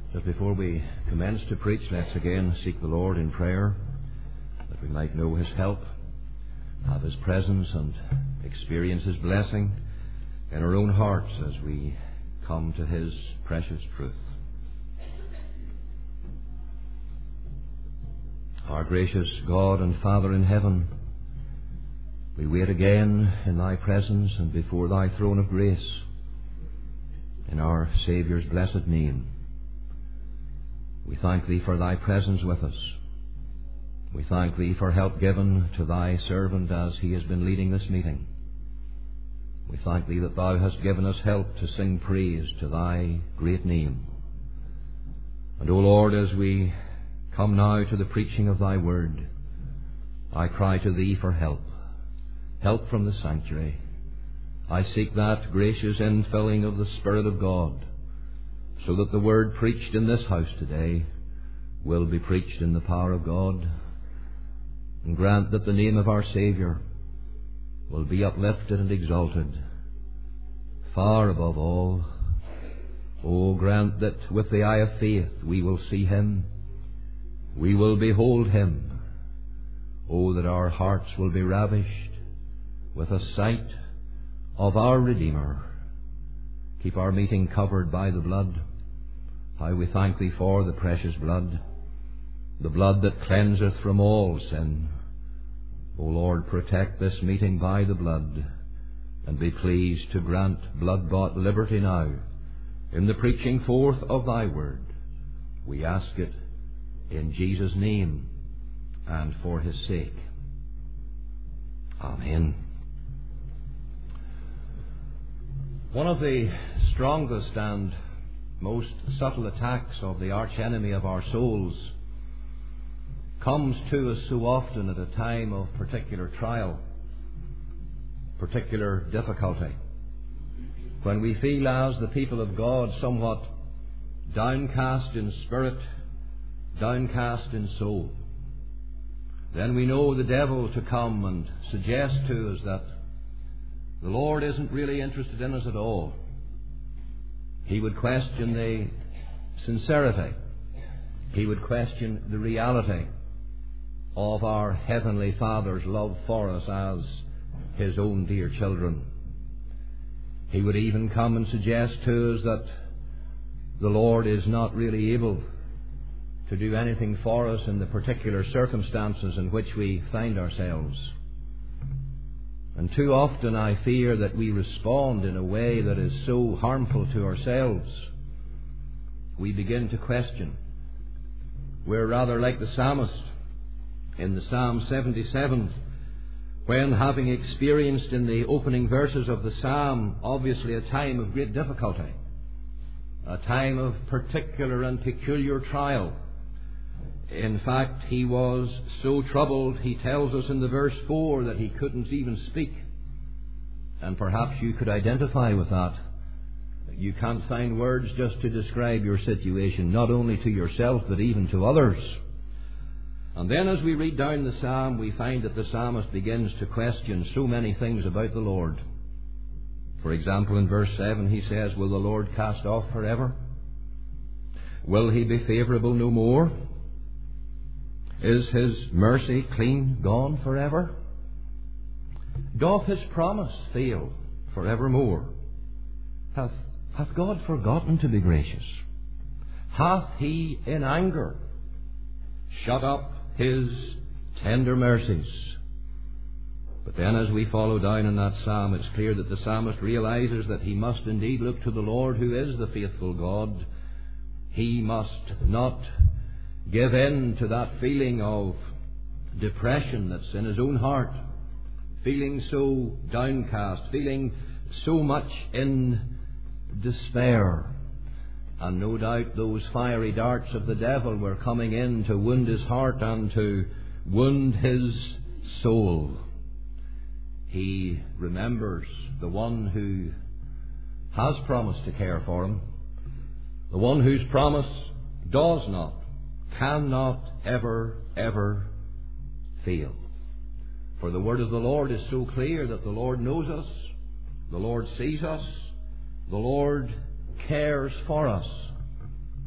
Just before we commence to preach, let's again seek the Lord in prayer, that we might know His help, have His presence, and experience His blessing in our own hearts as we come to His precious truth. Our gracious God and Father in heaven, we wait again in Thy presence and before Thy throne of grace, in our Saviour's blessed name. We thank Thee for Thy presence with us. We thank Thee for help given to Thy servant as he has been leading this meeting. We thank Thee that Thou hast given us help to sing praise to Thy great name. And, O Lord, as we come now to the preaching of Thy word, I cry to Thee for help. Help from the sanctuary. I seek that gracious infilling of the Spirit of God, so that the word preached in this house today will be preached in the power of God. And grant that the name of our Saviour will be uplifted and exalted far above all. Oh, grant that with the eye of faith we will see Him, we will behold Him. Oh, that our hearts will be ravished with a sight of our Redeemer. Keep our meeting covered by the blood. How we thank Thee for the precious blood, the blood that cleanseth from all sin. O Lord, protect this meeting by the blood, and be pleased to grant blood-bought liberty now in the preaching forth of Thy word. We ask it in Jesus' name and for His sake. Amen. One of the strongest and most subtle attacks of the arch-enemy of our souls comes to us so often at a time of particular trial, particular difficulty, when we feel as the people of God somewhat downcast in spirit, downcast in soul. Then we know the devil to come and suggest to us that the Lord isn't really interested in us at all. He would question the sincerity. He would question the reality of our Heavenly Father's love for us as His own dear children. He would even come and suggest to us that the Lord is not really able to do anything for us in the particular circumstances in which we find ourselves. And too often I fear that we respond in a way that is so harmful to ourselves. We begin to question. We're rather like the psalmist in the Psalm 77, when, having experienced in the opening verses of the psalm obviously a time of great difficulty, a time of particular and peculiar trial. In fact, he was so troubled, he tells us in the verse 4, that he couldn't even speak. And perhaps you could identify with that. You can't find words just to describe your situation, not only to yourself, but even to others. And then as we read down the psalm, we find that the psalmist begins to question so many things about the Lord. For example, in verse 7 he says, "Will the Lord cast off forever? Will He be favourable no more? Is His mercy clean gone forever? Doth His promise fail forevermore? Hath God forgotten to be gracious? Hath He in anger shut up His tender mercies?" But then as we follow down in that psalm, it's clear that the psalmist realizes that he must indeed look to the Lord, who is the faithful God. He must not give in to that feeling of depression that's in his own heart, feeling so downcast, feeling so much in despair. And no doubt those fiery darts of the devil were coming in to wound his heart and to wound his soul. He remembers the one who has promised to care for him, the one whose promise does not, cannot ever, ever fail. For the word of the Lord is so clear that the Lord knows us, the Lord sees us, the Lord cares for us.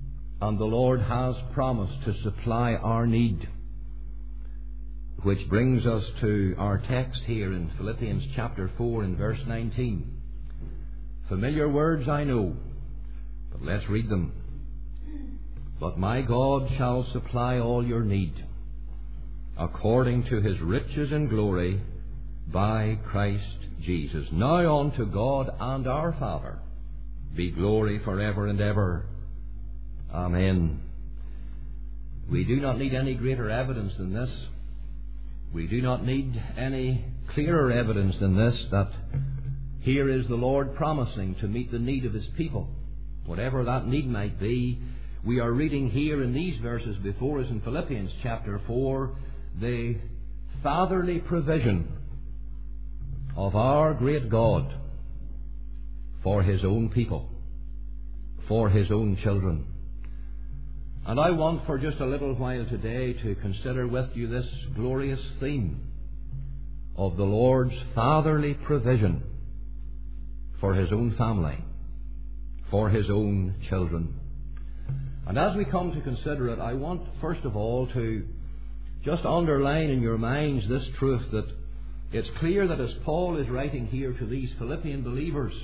And the Lord has promised to supply our need. Which brings us to our text here in Philippians chapter 4 and verse 19. Familiar words, I know, but let's read them. But my God shall supply all your need, according to His riches in glory, by Christ Jesus. Now unto God and our Father be glory forever and ever. Amen. We do not need any greater evidence than this. We do not need any clearer evidence than this, that here is the Lord promising to meet the need of His people. Whatever that need might be, we are reading here in these verses before us in Philippians chapter 4, the fatherly provision of our great God for His own people, for His own children. And I want for just a little while today to consider with you this glorious theme of the Lord's fatherly provision for His own family, for His own children. And as we come to consider it, I want first of all to just underline in your minds this truth, that it's clear that as Paul is writing here to these Philippian believers,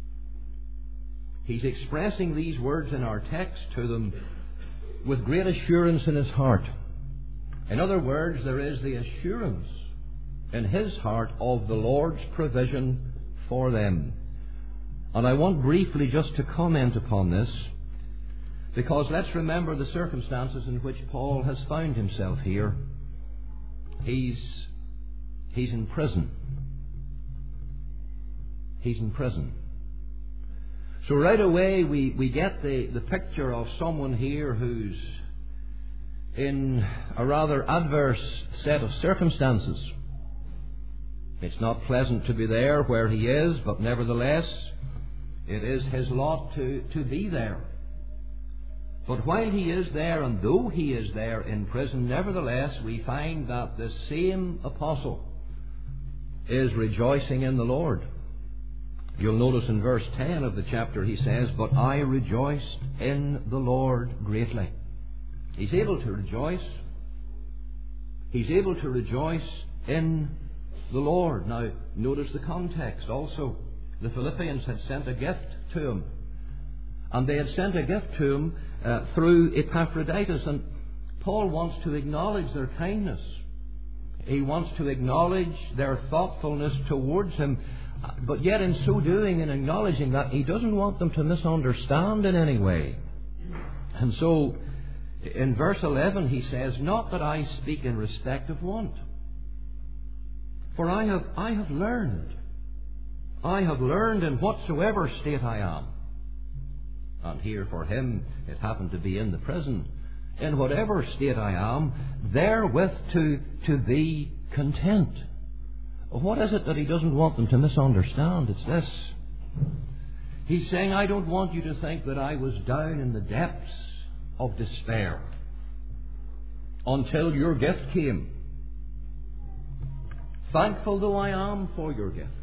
he's expressing these words in our text to them with great assurance in his heart. In other words, there is the assurance in his heart of the Lord's provision for them. And I want briefly just to comment upon this, because let's remember the circumstances in which Paul has found himself here. He's in prison. He's in prison. So right away we get the picture of someone here who's in a rather adverse set of circumstances. It's not pleasant to be there where he is, but nevertheless it is his lot to be there. But while he is there, and though he is there in prison, nevertheless we find that the same apostle is rejoicing in the Lord. You'll notice in verse 10 of the chapter he says, "But I rejoiced in the Lord greatly." He's able to rejoice. He's able to rejoice in the Lord. Now, notice the context also. The Philippians had sent a gift to him. And they had sent a gift to him through Epaphroditus. And Paul wants to acknowledge their kindness. He wants to acknowledge their thoughtfulness towards him. But yet in so doing, in acknowledging that, he doesn't want them to misunderstand in any way. And so in verse 11 he says, "Not that I speak in respect of want. For I have learned in whatsoever state I am." And here for him it happened to be in the prison. "In whatever state I am, therewith to be content." What is it that he doesn't want them to misunderstand? It's this. He's saying, I don't want you to think that I was down in the depths of despair until your gift came. Thankful though I am for your gift.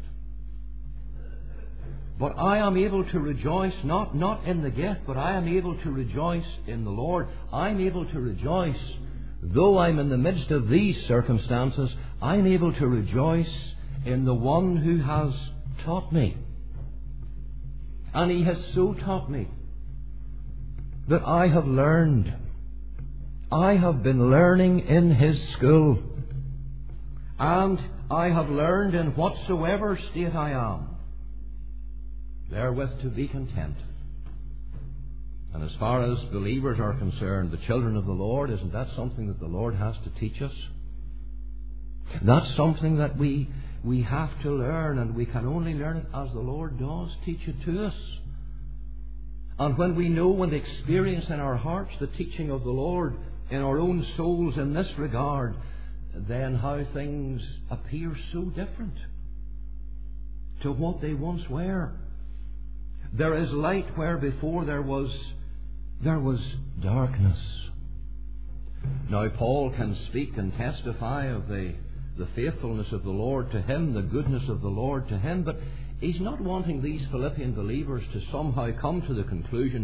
But I am able to rejoice not in the gift, but I am able to rejoice in the Lord. I'm able to rejoice, though I'm in the midst of these circumstances, I'm able to rejoice in the one who has taught me. And he has so taught me that I have learned. I have been learning in his school. And I have learned in whatsoever state I am, therewith to be content. And as far as believers are concerned, the children of the Lord, isn't that something that the Lord has to teach us? That's something that we have to learn, and we can only learn it as the Lord does teach it to us. And when we know and experience in our hearts the teaching of the Lord in our own souls in this regard, then how things appear so different to what they once were. There is light where before there was darkness. Now Paul can speak and testify of the faithfulness of the Lord to him, the goodness of the Lord to him, but he's not wanting these Philippian believers to somehow come to the conclusion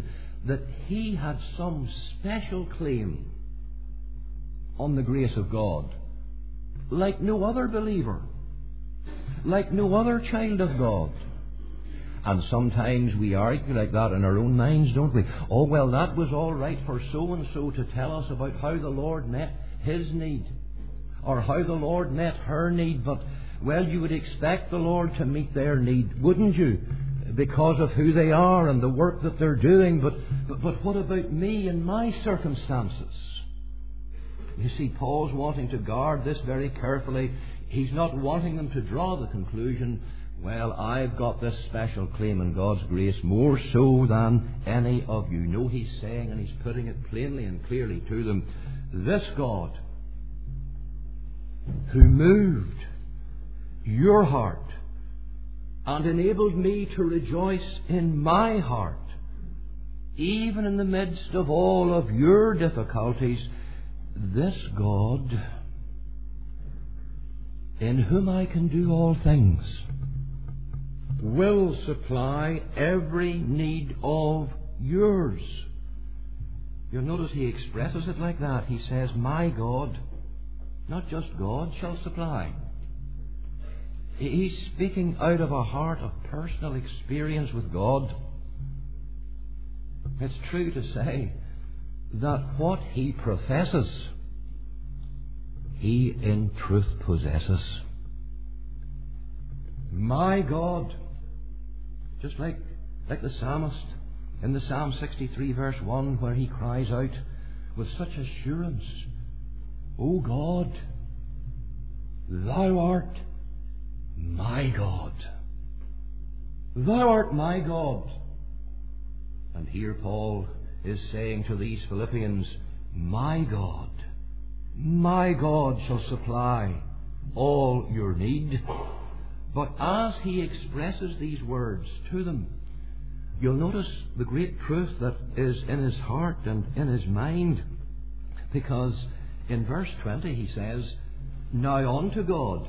that he had some special claim on the grace of God, like no other believer, like no other child of God. And sometimes we argue like that in our own minds, don't we? Oh, well, that was all right for so-and-so to tell us about how the Lord met his need, or how the Lord met her need, but, well, you would expect the Lord to meet their need, wouldn't you? Because of who they are and the work that they're doing. But what about me and my circumstances? You see, Paul's wanting to guard this very carefully. He's not wanting them to draw the conclusion, well, I've got this special claim in God's grace more so than any of you. No, he's saying, and he's putting it plainly and clearly to them, this God who moved your heart and enabled me to rejoice in my heart, even in the midst of all of your difficulties, this God, in whom I can do all things, will supply every need of yours. You'll notice he expresses it like that. He says, my God, not just God, shall supply. He's speaking out of a heart of personal experience with God. It's true to say that what he professes, he in truth possesses. My God, just like the psalmist in the Psalm 63 verse 1, where he cries out with such assurance, O God, thou art my God. Thou art my God. And here Paul is saying to these Philippians, my God shall supply all your need. But as he expresses these words to them, you'll notice the great truth that is in his heart and in his mind. Because in verse 20 he says, now unto God,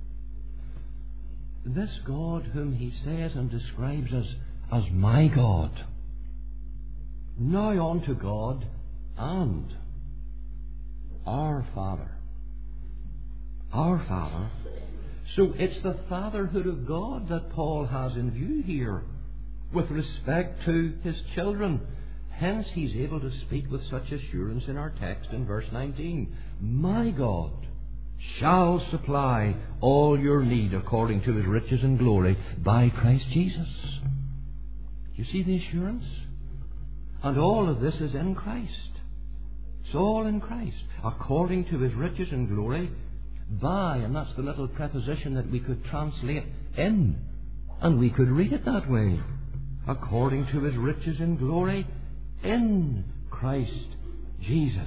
this God whom he says and describes as my God, now unto God and our Father. Our Father. So it's the fatherhood of God that Paul has in view here with respect to his children. Hence he's able to speak with such assurance in our text in verse 19. My God shall supply all your need according to his riches and glory by Christ Jesus. You see the assurance? And all of this is in Christ. It's all in Christ. According to his riches and glory by, and that's the little preposition that we could translate in, and we could read it that way. According to his riches and glory in Christ Jesus.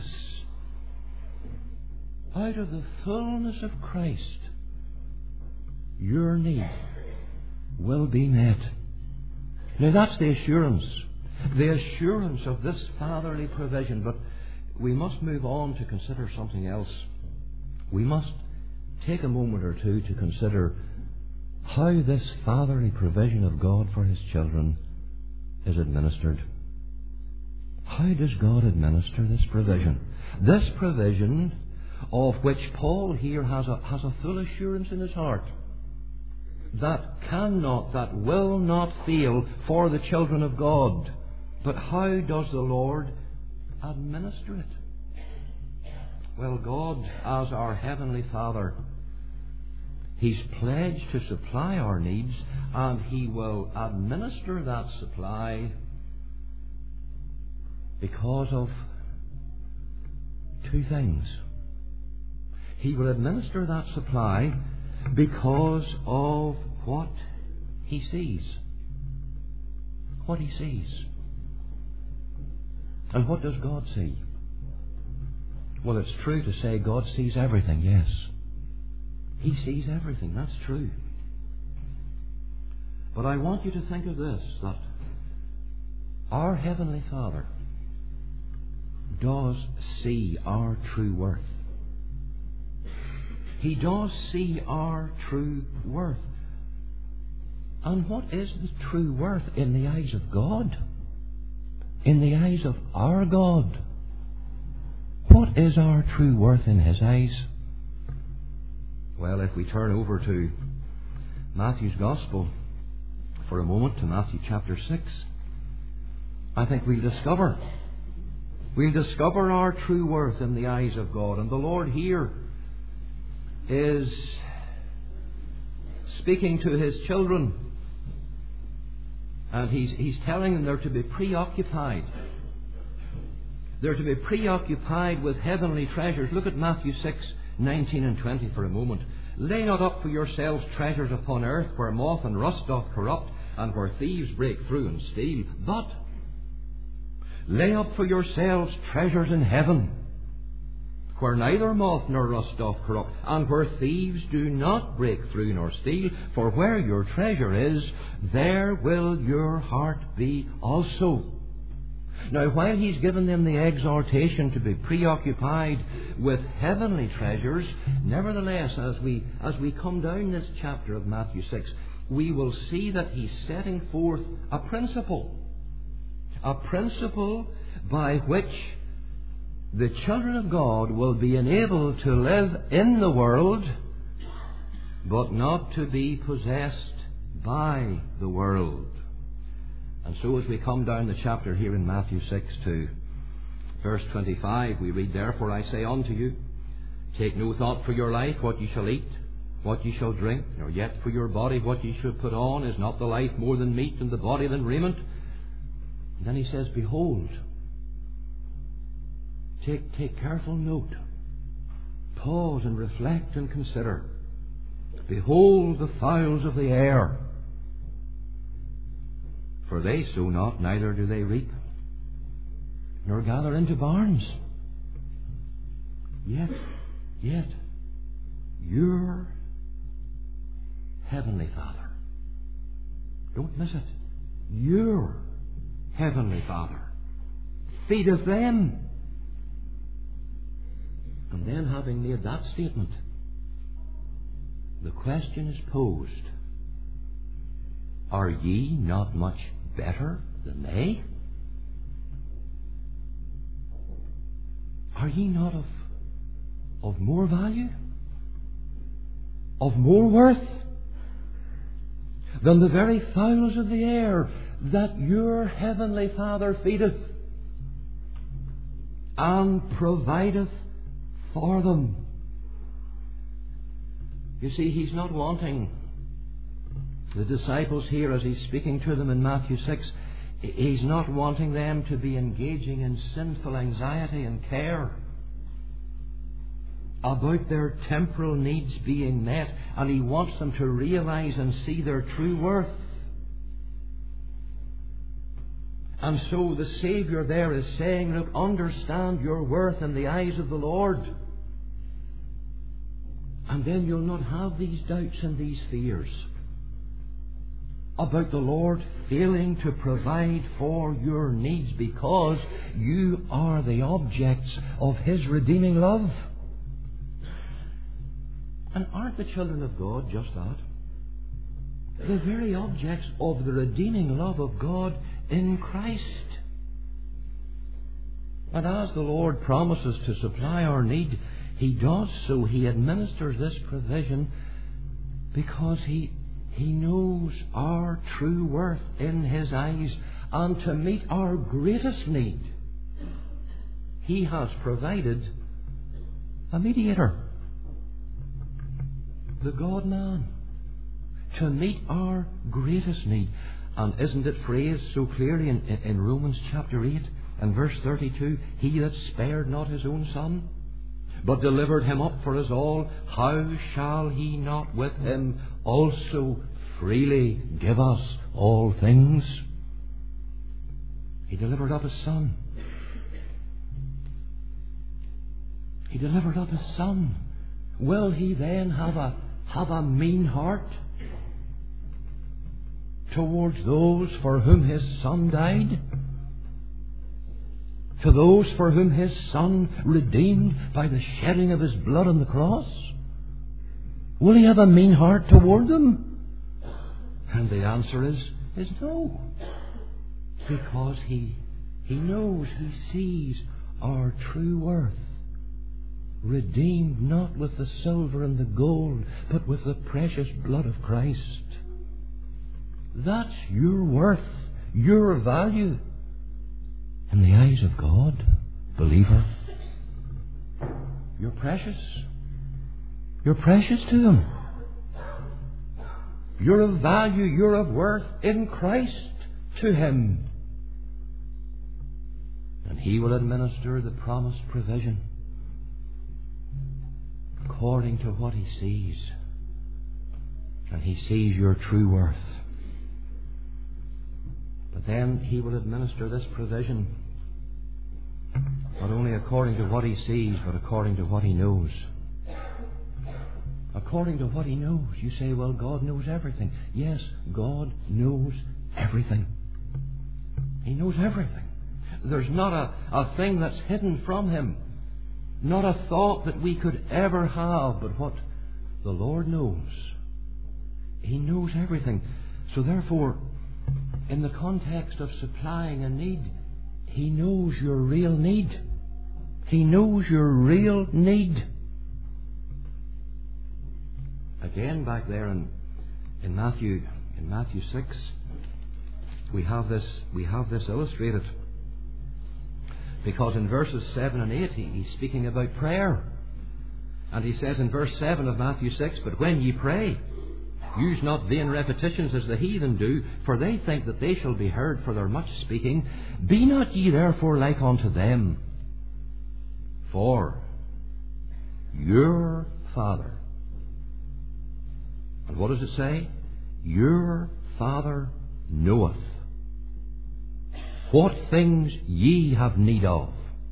Out of the fullness of Christ, your need will be met. Now that's the assurance of this fatherly provision. But we must move on to consider something else. We must take a moment or two to consider how this fatherly provision of God for his children is administered. How does God administer this provision? This provision of which Paul here has a full assurance in his heart that will not fail for the children of God. But how does the Lord administer it? Well, God, as our Heavenly Father, He's pledged to supply our needs, and He will administer that supply because of two things. He will administer that supply because of what He sees. What He sees. And what does God see? Well, it's true to say God sees everything, yes. He sees everything, that's true. But I want you to think of this, that our Heavenly Father does see our true worth. He does see our true worth. And what is the true worth in the eyes of God? in the eyes of our God? What is our true worth in His eyes? Well, if we turn over to Matthew's Gospel for a moment, to Matthew chapter 6, I think we'll discover our true worth in the eyes of God. And the Lord here is speaking to His children, and He's telling them they're to be preoccupied. They're to be preoccupied with heavenly treasures. Look at Matthew 6:19 and 20 for a moment. Lay not up for yourselves treasures upon earth, where moth and rust doth corrupt, and where thieves break through and steal. But lay up for yourselves treasures in heaven, where neither moth nor rust doth corrupt, and where thieves do not break through nor steal. For where your treasure is, there will your heart be also. Now, while He's given them the exhortation to be preoccupied with heavenly treasures, nevertheless, as we come down this chapter of Matthew 6, we will see that He's setting forth a principle by which the children of God will be enabled to live in the world, but not to be possessed by the world. And so as we come down the chapter here in Matthew 6 to verse 25, we read, Therefore I say unto you, take no thought for your life, what ye shall eat, what ye shall drink, nor yet for your body what ye shall put on. Is not the life more than meat, and the body than raiment? And then He says, Behold, take careful note, pause and reflect and consider. Behold the fowls of the air, for they sow not, neither do they reap, nor gather into barns. Yet, your heavenly Father, don't miss it, your heavenly Father feedeth them. And then, having made that statement, the question is posed, are ye not much better than they? Are ye not of more value, of more worth than the very fowls of the air that your heavenly Father feedeth and provideth for them? You see, He's not wanting the disciples here, as He's speaking to them in Matthew 6, He's not wanting them to be engaging in sinful anxiety and care about their temporal needs being met, and He wants them to realize and see their true worth. And so the Saviour there is saying, look, understand your worth in the eyes of the Lord, and then you'll not have these doubts and these fears about the Lord failing to provide for your needs, because you are the objects of His redeeming love. And aren't the children of God just that? The very objects of the redeeming love of God in Christ. And as the Lord promises to supply our need, He does so. He administers this provision because He knows our true worth in His eyes, and to meet our greatest need, He has provided a mediator, the God-man, to meet our greatest need. And isn't it phrased so clearly in Romans chapter 8 and verse 32, He that spared not His own Son, but delivered Him up for us all, how shall He not with Him also freely give us all things? He delivered up His Son. He delivered up His Son. Will He then have a mean heart towards those for whom His Son died? To those for whom His Son redeemed by the shedding of His blood on the cross? Will He have a mean heart toward them? And the answer is no. Because He He knows, He sees our true worth. Redeemed not with the silver and the gold, but with the precious blood of Christ. That's your worth, your value in the eyes of God, believer. You're precious. You're precious to Him. You're of value, you're of worth in Christ to Him. And He will administer the promised provision according to what He sees. And He sees your true worth. But then He will administer this provision not only according to what He sees, but according to what He knows. According to what He knows. You say, well, God knows everything. Yes, God knows everything. He knows everything. There's not a thing that's hidden from Him. Not a thought that we could ever have, but what the Lord knows. He knows everything. So therefore, in the context of supplying a need, He knows your real need. He knows your real need. Again, back there in Matthew 6, we have this illustrated. Because in verses 7 and 8, he's speaking about prayer. And he says in verse 7 of Matthew 6, "But when ye pray, use not vain repetitions as the heathen do, for they think that they shall be heard for their much speaking. Be not ye therefore like unto them. For your Father," and what does it say? "Your Father knoweth what things ye have need of."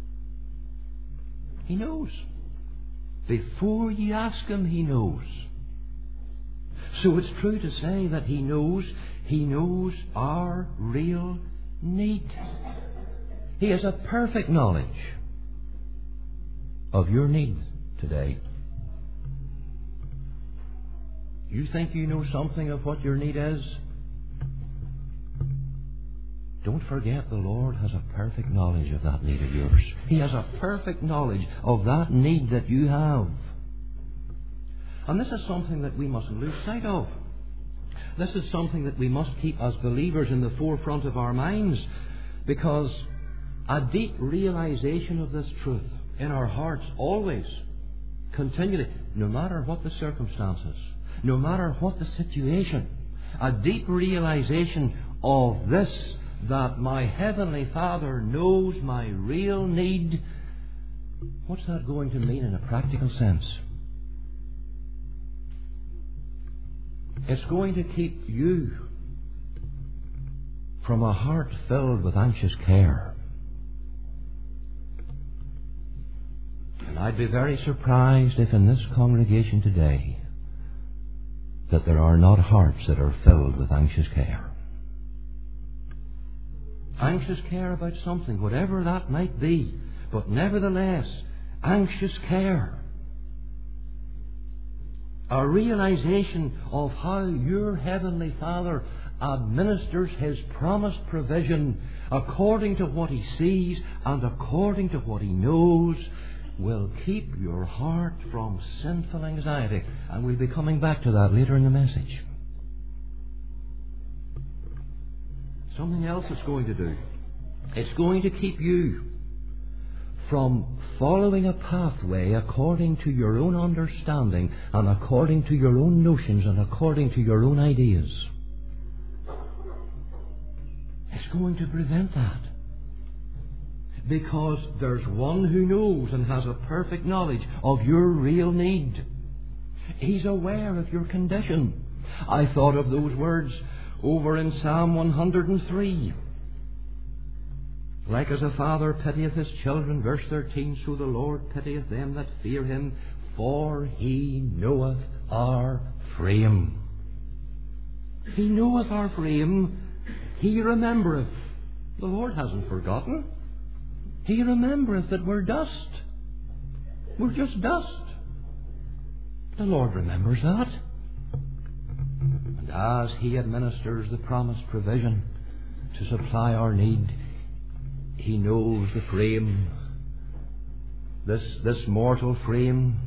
He knows. Before ye ask Him, He knows. So it's true to say that He knows our real need. He has a perfect knowledge of your need today. You think you know something of what your need is? Don't forget, the Lord has a perfect knowledge of that need of yours. He has a perfect knowledge of that need that you have. And this is something that we mustn't lose sight of. This is something that we must keep as believers in the forefront of our minds, because a deep realization of this truth in our hearts always, continually, no matter what the circumstances, no matter what the situation, a deep realization of this, that my Heavenly Father knows my real need. What's that going to mean in a practical sense? It's going to keep you from a heart filled with anxious care. And I'd be very surprised if in this congregation today that there are not hearts that are filled with anxious care. Anxious care about something, whatever that might be, but nevertheless, anxious care. A realization of how your Heavenly Father administers His promised provision according to what He sees and according to what He knows will keep your heart from sinful anxiety. And we'll be coming back to that later in the message. Something else it's going to do. It's going to keep you from following a pathway according to your own understanding and according to your own notions and according to your own ideas. It's going to prevent that. Because there's one who knows and has a perfect knowledge of your real need. He's aware of your condition. I thought of those words over in Psalm 103. Like as a father pitieth his children, verse 13, so the Lord pitieth them that fear Him, for He knoweth our frame. He knoweth our frame. He remembereth. The Lord hasn't forgotten. He remembereth that we're dust. We're just dust. The Lord remembers that. And as He administers the promised provision to supply our need, He knows the frame, this mortal frame.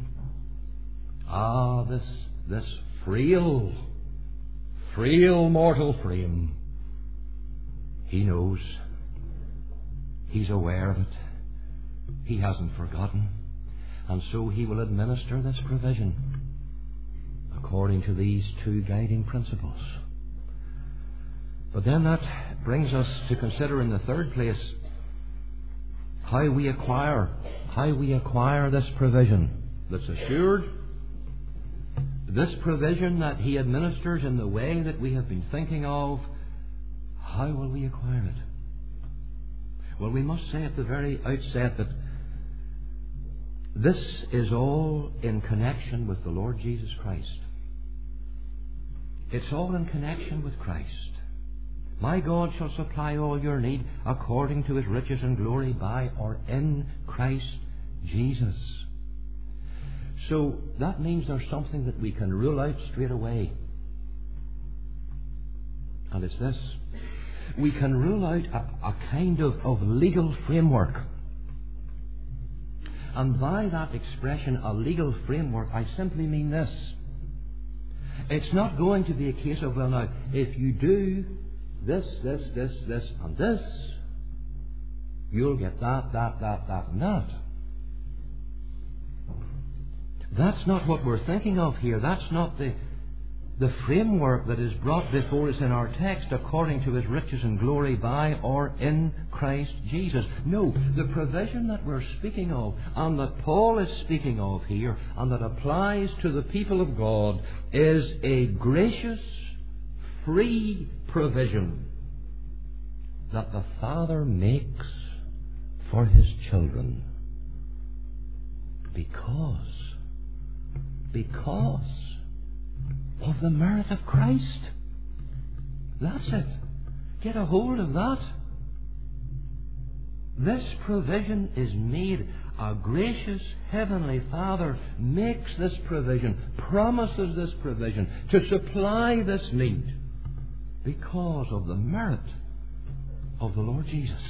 This frail mortal frame. He knows. He's aware of it. He hasn't forgotten. And so He will administer this provision according to these two guiding principles. But then that brings us to consider in the third place how we acquire this provision that's assured, this provision that He administers in the way that we have been thinking of. How will we acquire it? Well, we must say at the very outset that this is all in connection with the Lord Jesus Christ. It's all in connection with Christ. My God shall supply all your need according to His riches and glory by or in Christ Jesus. So that means there's something that we can rule out straight away. And it's this. We can rule out a kind of legal framework. And by that expression, a legal framework, I simply mean this. It's not going to be a case of, well now, if you do this, and this, you'll get that, and that. That's not what we're thinking of here. That's not the framework that is brought before us in our text, according to His riches and glory by or in Christ Jesus. No, the provision that we're speaking of, and that Paul is speaking of here, and that applies to the people of God, is a gracious, free provision that the Father makes for His children because of the merit of Christ. That's it. Get a hold of that. This provision is made. A gracious Heavenly Father makes this provision, promises this provision to supply this need because of the merit of the Lord Jesus.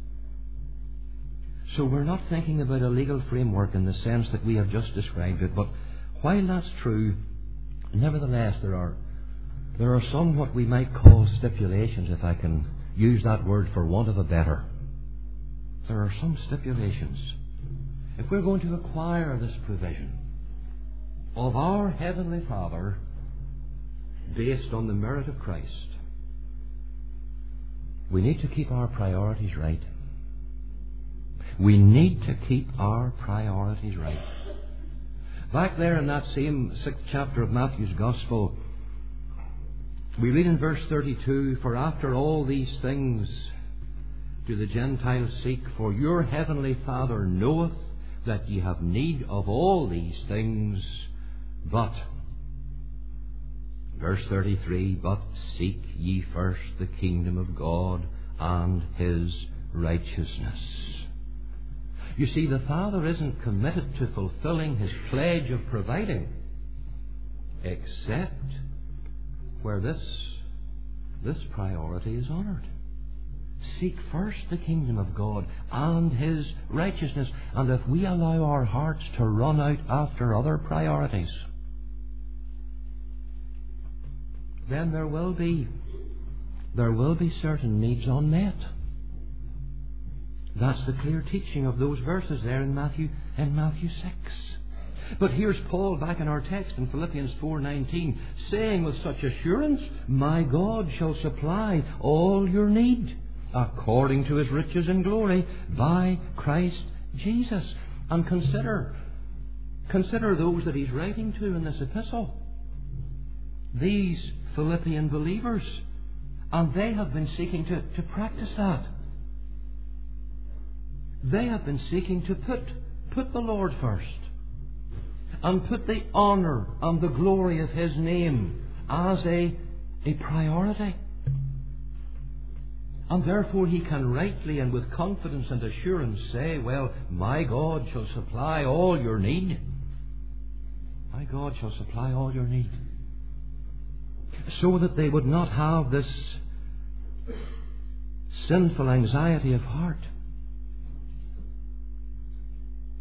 So we're not thinking about a legal framework in the sense that we have just described it, but while that's true, nevertheless, there are some what we might call stipulations, if I can use that word for want of a better. There are some stipulations. If we're going to acquire this provision of our Heavenly Father based on the merit of Christ, we need to keep our priorities right. We need to keep our priorities right. Back there in that same 6th chapter of Matthew's Gospel, we read in verse 32, "For after all these things do the Gentiles seek, for your heavenly Father knoweth that ye have need of all these things, but," verse 33, "but seek ye first the kingdom of God and His righteousness." You see, the Father isn't committed to fulfilling His pledge of providing, except where this priority is honoured. Seek first the kingdom of God and His righteousness. And if we allow our hearts to run out after other priorities, then there will be certain needs unmet. That's the clear teaching of those verses there in Matthew 6. But here's Paul back in our text in Philippians 4:19, saying with such assurance, "My God shall supply all your need according to His riches and glory by Christ Jesus." And consider those that he's writing to in this epistle. These Philippian believers. And they have been seeking to practice that. They have been seeking to put the Lord first, and put the honour and the glory of His name as a priority. And therefore he can rightly and with confidence and assurance say, "Well, my God shall supply all your need." My God shall supply all your need. So that they would not have this sinful anxiety of heart.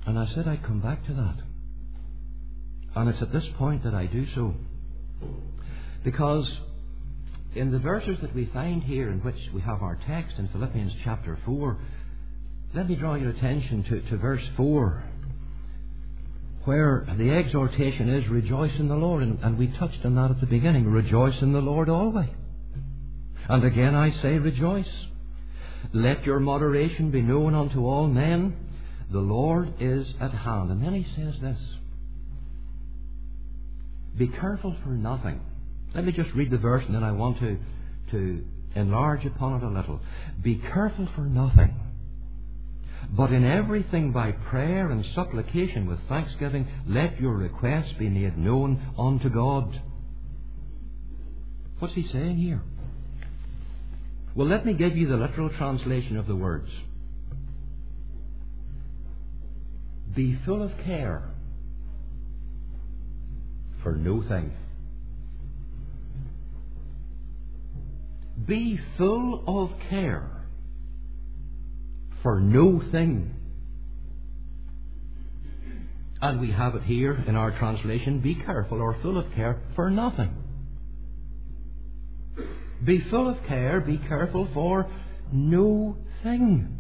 And I said I'd come back to that. And it's at this point that I do so. Because in the verses that we find here in which we have our text in Philippians chapter 4, let me draw your attention to verse 4, where the exhortation is, rejoice in the Lord. And we touched on that at the beginning. Rejoice in the Lord always. And again I say, rejoice. Let your moderation be known unto all men. The Lord is at hand. And then he says this. Be careful for nothing. Let me just read the verse and then I want to enlarge upon it a little. Be careful for nothing, but in everything by prayer and supplication with thanksgiving, let your requests be made known unto God. What's he saying here? Well, let me give you the literal translation of the words. Be full of care for no thing. Be full of care for no thing. And we have it here in our translation, be careful or full of care for nothing. Be full of care, be careful for no thing.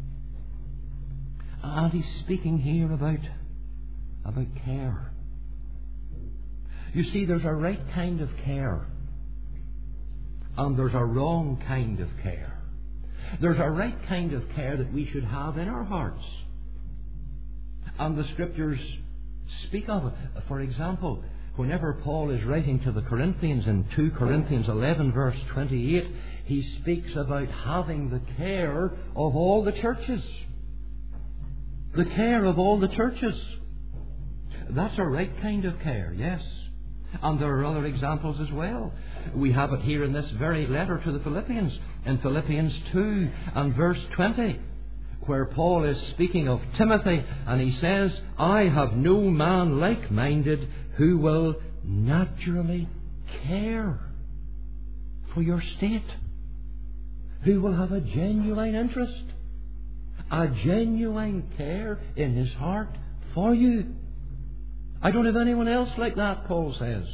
And he's speaking here about care. You see, there's a right kind of care, and there's a wrong kind of care. There's a right kind of care that we should have in our hearts, and the Scriptures speak of it. For example, whenever Paul is writing to the Corinthians in 2 Corinthians 11 verse 28, he speaks about having the care of all the churches. The care of all the churches. That's a right kind of care, yes. And there are other examples as well. We have it here in this very letter to the Philippians, in Philippians 2 and verse 20, where Paul is speaking of Timothy, and he says, I have no man like-minded who will naturally care for your state, who will have a genuine interest, a genuine care in his heart for you. I don't have anyone else like that, Paul says.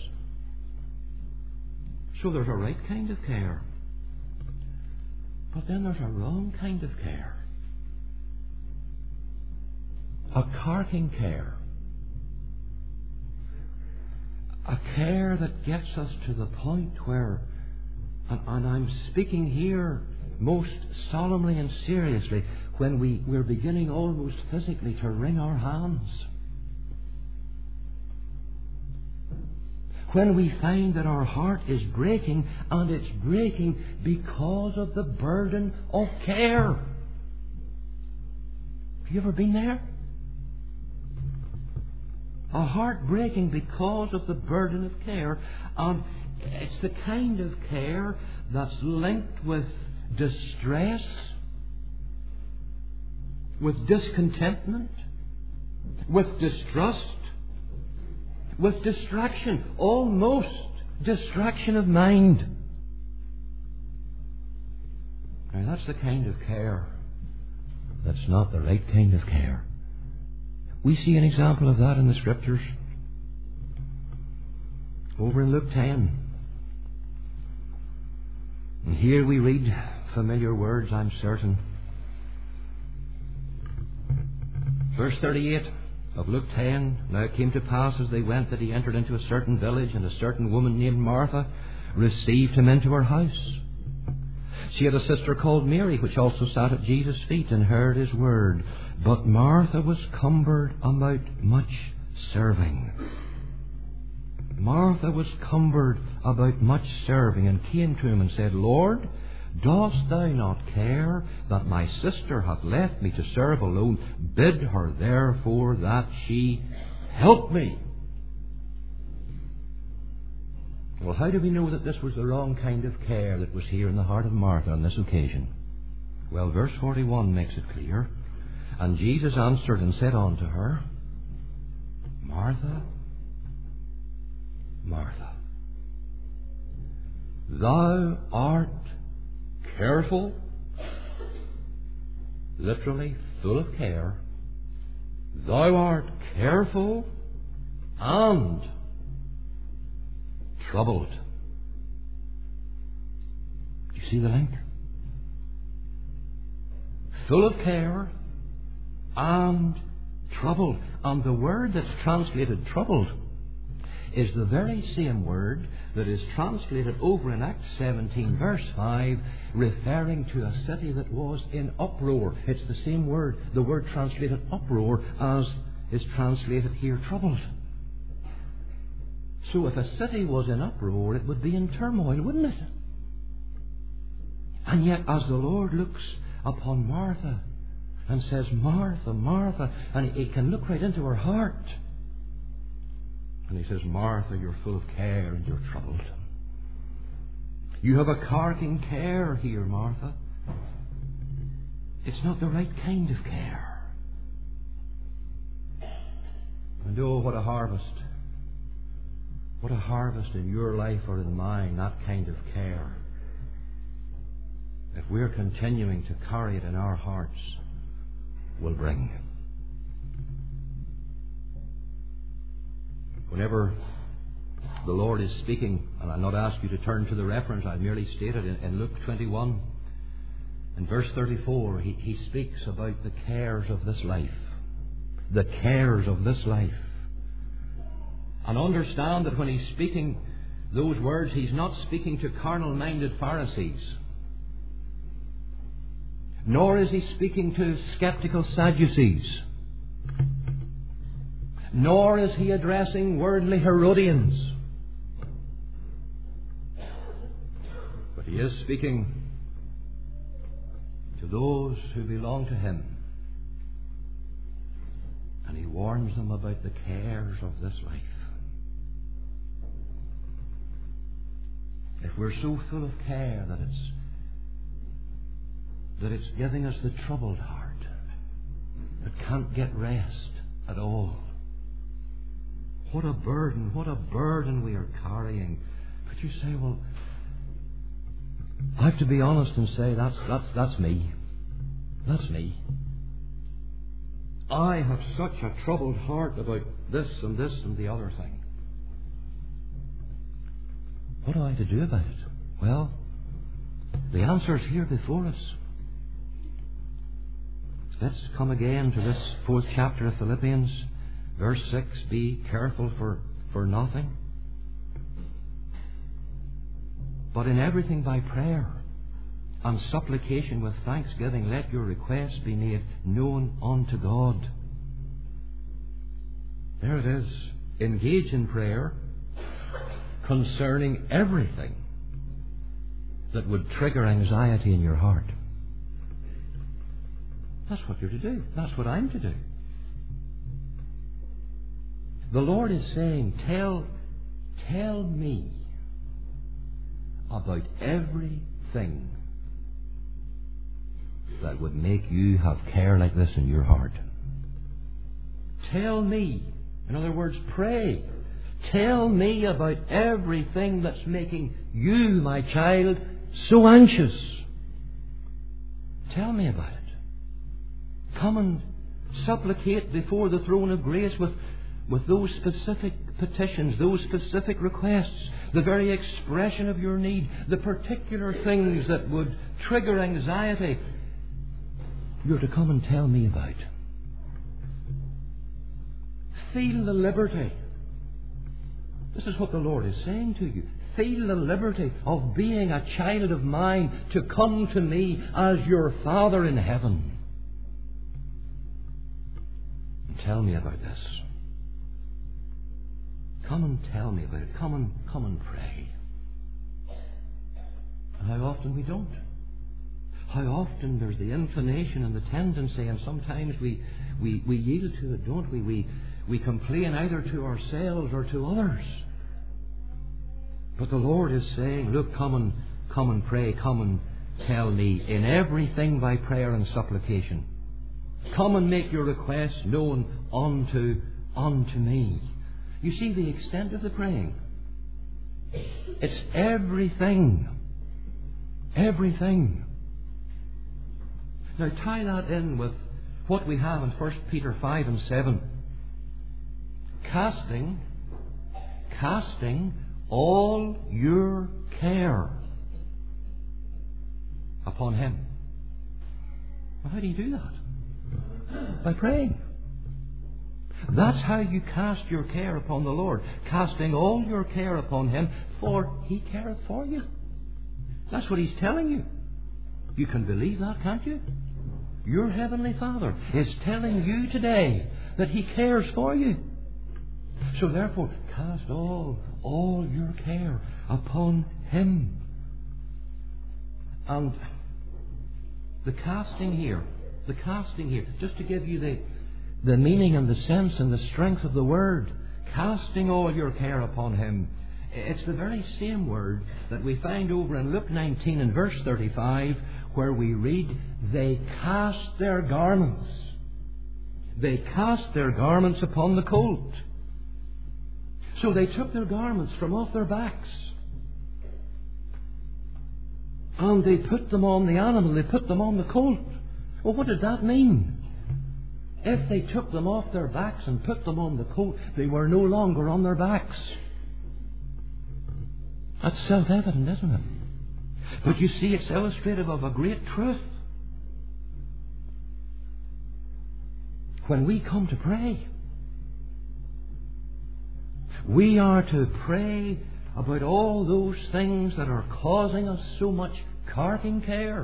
So there's a right kind of care. But then there's a wrong kind of care. A carking care. A care that gets us to the point where, and I'm speaking here most solemnly and seriously, when we're beginning almost physically to wring our hands. When we find that our heart is breaking, and it's breaking because of the burden of care. Have you ever been there? A heart breaking because of the burden of care. And it's the kind of care that's linked with distress, with discontentment, with distrust, with distraction, almost distraction of mind. Now that's the kind of care that's not the right kind of care. We see an example of that in the Scriptures. Over in Luke 10. And here we read familiar words, I'm certain. Verse 38 of Luke 10. Now it came to pass as they went that he entered into a certain village, and a certain woman named Martha received him into her house. She had a sister called Mary, which also sat at Jesus' feet and heard his word. But Martha was cumbered about much serving. Martha was cumbered about much serving, and came to him and said, Lord, dost thou not care that my sister hath left me to serve alone? Bid her therefore that she help me. Well, how do we know that this was the wrong kind of care that was here in the heart of Martha on this occasion? Well, verse 41 makes it clear. And Jesus answered and said unto her, Martha, Martha, thou art careful, literally full of care, Thou art careful and troubled. Do you see the link? Full of care and troubled. And the word that's translated troubled is the very same word that is translated over in Acts 17 verse 5, referring to a city that was in uproar. It's the same word, the word translated uproar, as is translated here troubled. So if a city was in uproar, it would be in turmoil, wouldn't it? And yet as the Lord looks upon Martha and says, Martha, Martha, and He can look right into her heart. And He says, Martha, you're full of care and you're troubled. You have a carking care here, Martha. It's not the right kind of care. And oh, what a harvest. What a harvest in your life or in mine, that kind of care. If we're continuing to carry it in our hearts, will bring. Whenever the Lord is speaking, and I'll not ask you to turn to the reference, I'll merely state it in Luke 21, in verse 34, he speaks about the cares of this life. The cares of this life. And understand that when He's speaking those words, He's not speaking to carnal-minded Pharisees. Nor is He speaking to skeptical Sadducees. Nor is He addressing worldly Herodians. But He is speaking to those who belong to Him. And He warns them about the cares of this life. If we're so full of care that it's giving us the troubled heart that can't get rest at all. What a burden we are carrying. But you say, well, I have to be honest and say, that's me. That's me. I have such a troubled heart about this and the other thing. What am I to do about it? Well, the answer's here before us. Let's come again to this 4th chapter of Philippians, verse 6. Be careful for nothing, but in everything by prayer and supplication with thanksgiving, let your requests be made known unto God. There it is. Engage in prayer concerning everything that would trigger anxiety in your heart. That's what you're to do. That's what I'm to do. The Lord is saying, tell me about everything that would make you have care like this in your heart. Tell me. In other words, pray. Tell me about everything that's making you, my child, so anxious. Tell me about it. Come and supplicate before the throne of grace with those specific petitions, those specific requests, the very expression of your need, the particular things that would trigger anxiety. You're to come and tell me about. Feel the liberty. This is what the Lord is saying to you. Feel the liberty of being a child of mine, to come to me as your Father in heaven. And tell me about this. Come and tell me about it. Come and pray. And how often we don't. How often there's the inclination and the tendency, and sometimes we yield to it, don't we? We complain either to ourselves or to others. But the Lord is saying, look, come and pray, come and tell me in everything by prayer and supplication. Come and make your requests known unto me. You see the extent of the praying. It's everything. Everything. Now tie that in with what we have in 1 Peter 5 and 7. Casting all your care upon Him. Well, how do you do that? By praying. That's how you cast your care upon the Lord. Casting all your care upon Him, for He careth for you. That's what He's telling you. You can believe that, can't you? Your Heavenly Father is telling you today that He cares for you. So therefore, cast all your care upon Him. And the casting here, just to give you the meaning and the sense and the strength of the word, casting all your care upon Him, it's the very same word that we find over in Luke 19 and verse 35, where we read, they cast their garments. They cast their garments upon the colt. So they took their garments from off their backs, and they put them on the animal, they put them on the colt. Well, what did that mean? If they took them off their backs and put them on the colt, they were no longer on their backs. That's self-evident, isn't it? But you see, it's illustrative of a great truth. When we come to pray, we are to pray about all those things that are causing us so much carking care.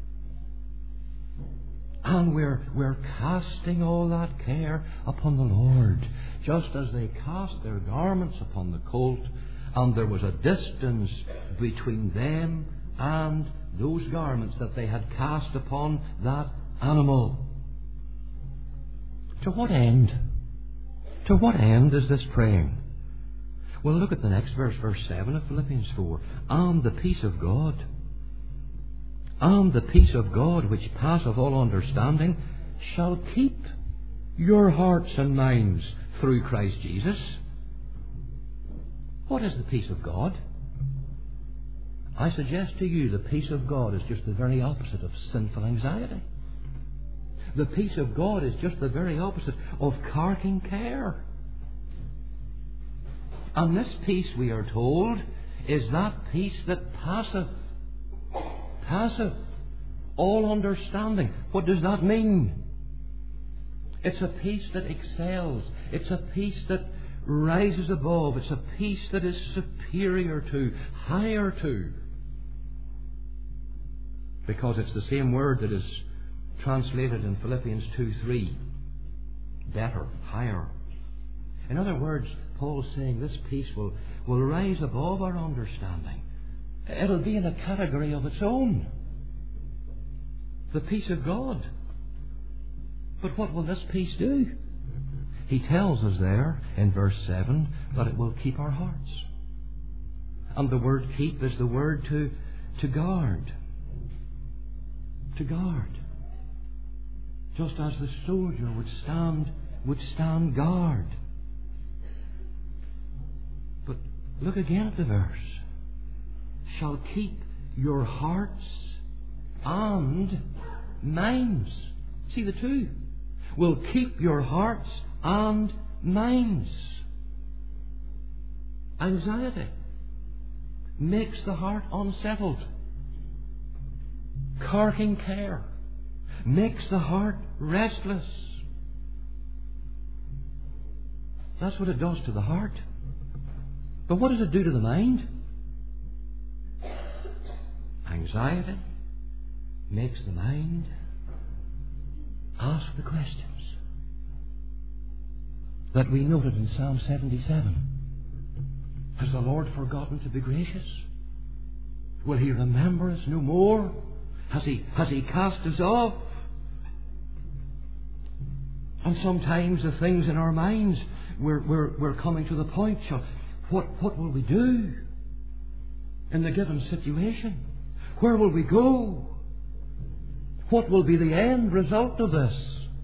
And we're casting all that care upon the Lord, just as they cast their garments upon the colt, and there was a distance between them and those garments that they had cast upon that animal. To what end? To what end is this praying? Well, look at the next verse, verse 7 of Philippians 4. And the peace of God, which passeth all understanding, shall keep your hearts and minds through Christ Jesus. What is the peace of God? I suggest to you the peace of God is just the very opposite of sinful anxiety. The peace of God is just the very opposite of carking care. And this peace, we are told, is that peace that passeth all understanding. What does that mean? It's a peace that excels. It's a peace that rises above. It's a peace that is superior to, higher to. Because it's the same word that is translated in Philippians 2:3. Better, higher. In other words, Paul's saying this peace will rise above our understanding. It'll be in a category of its own. The peace of God. But what will this peace do? He tells us there in verse 7 that it will keep our hearts. And the word keep is the word to guard. To guard. Just as the soldier would stand guard. But look again at the verse. Shall keep your hearts and minds. See the two. Will keep your hearts and minds. Anxiety makes the heart unsettled. Carking care makes the heart restless. That's what it does to the heart. But what does it do to the mind? Anxiety makes the mind ask the questions that we noted in Psalm 77. Has the Lord forgotten to be gracious? Will He remember us no more? Has He cast us off? And sometimes the things in our minds, we're coming to the point, what will we do in the given situation? Where will we go? What will be the end result of this?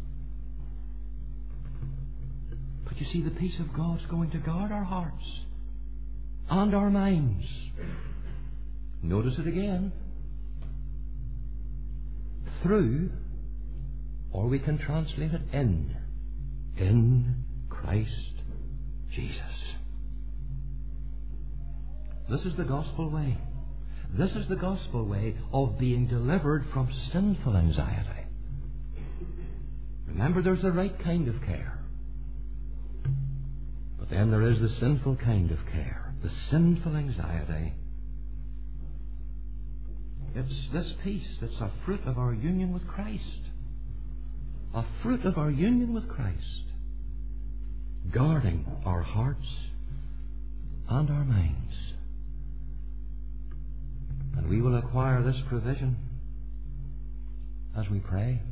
But you see, the peace of God's going to guard our hearts and our minds. Notice it again. Through Or we can translate it in Christ Jesus. This is the gospel way. This is the gospel way of being delivered from sinful anxiety. Remember, there's the right kind of care. But then there is the sinful kind of care, the sinful anxiety. It's this peace that's a fruit of our union with Christ. A fruit of our union with Christ. Guarding our hearts and our minds. And we will acquire this provision as we pray,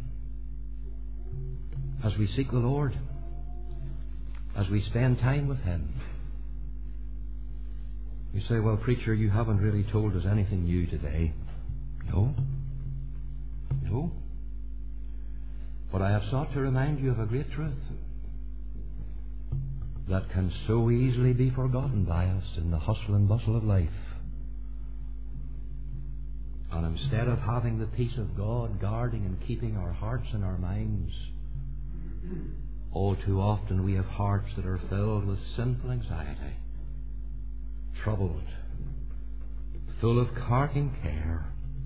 as we seek the Lord, as we spend time with Him. You say, well, preacher, you haven't really told us anything new today. No. But I have sought to remind you of a great truth that can so easily be forgotten by us in the hustle and bustle of life. And instead of having the peace of God guarding and keeping our hearts and our minds, all too often we have hearts that are filled with sinful anxiety, troubled, full of carking care.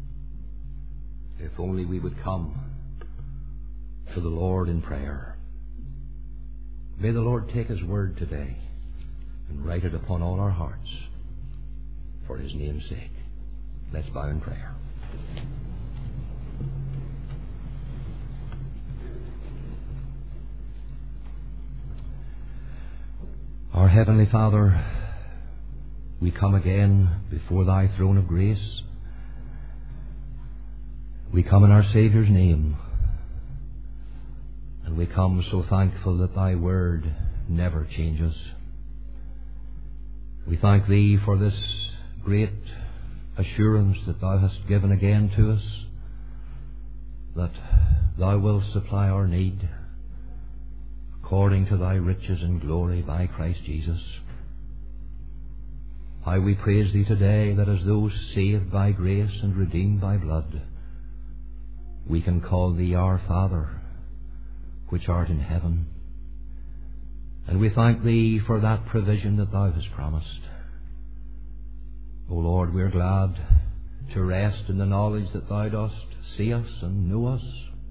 If only we would come to the Lord in prayer. May the Lord take His word today and write it upon all our hearts for His name's sake. Let's bow in prayer. Our Heavenly Father, we come again before Thy throne of grace. We come in our Saviour's name, and we come so thankful that Thy word never changes. We thank Thee for this great assurance that Thou hast given again to us, that Thou wilt supply our need according to Thy riches and glory by Christ Jesus. How we praise Thee today that as those saved by grace and redeemed by blood, we can call Thee our Father, which art in heaven. And we thank Thee for that provision that Thou hast promised. O Lord, we are glad to rest in the knowledge that Thou dost see us and know us.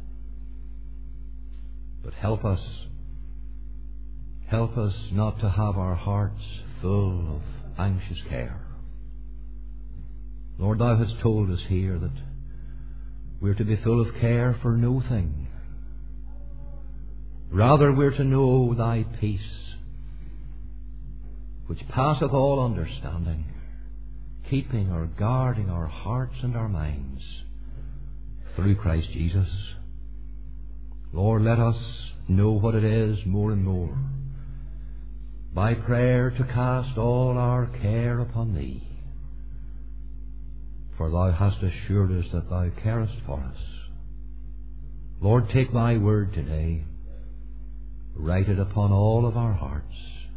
But help us not to have our hearts full of anxious care. Lord, Thou hast told us here that we're to be full of care for no thing. Rather, we're to know Thy peace, which passeth all understanding, keeping or guarding our hearts and our minds through Christ Jesus. Lord, let us know what it is more and more, by prayer, to cast all our care upon Thee. For Thou hast assured us that Thou carest for us. Lord, take Thy word today, write it upon all of our hearts.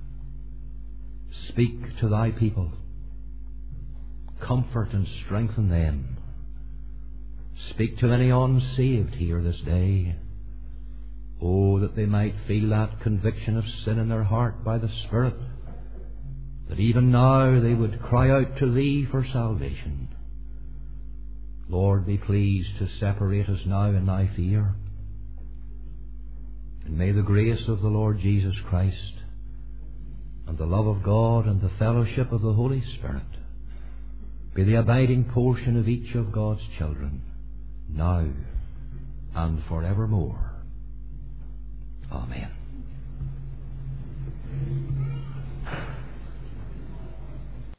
Speak to Thy people. Comfort and strengthen them. Speak to any unsaved here this day. Oh, that they might feel that conviction of sin in their heart by the Spirit, that even now they would cry out to Thee for salvation. Lord, be pleased to separate us now in Thy fear. And may the grace of the Lord Jesus Christ and the love of God and the fellowship of the Holy Spirit be the abiding portion of each of God's children, now and forevermore. Amen.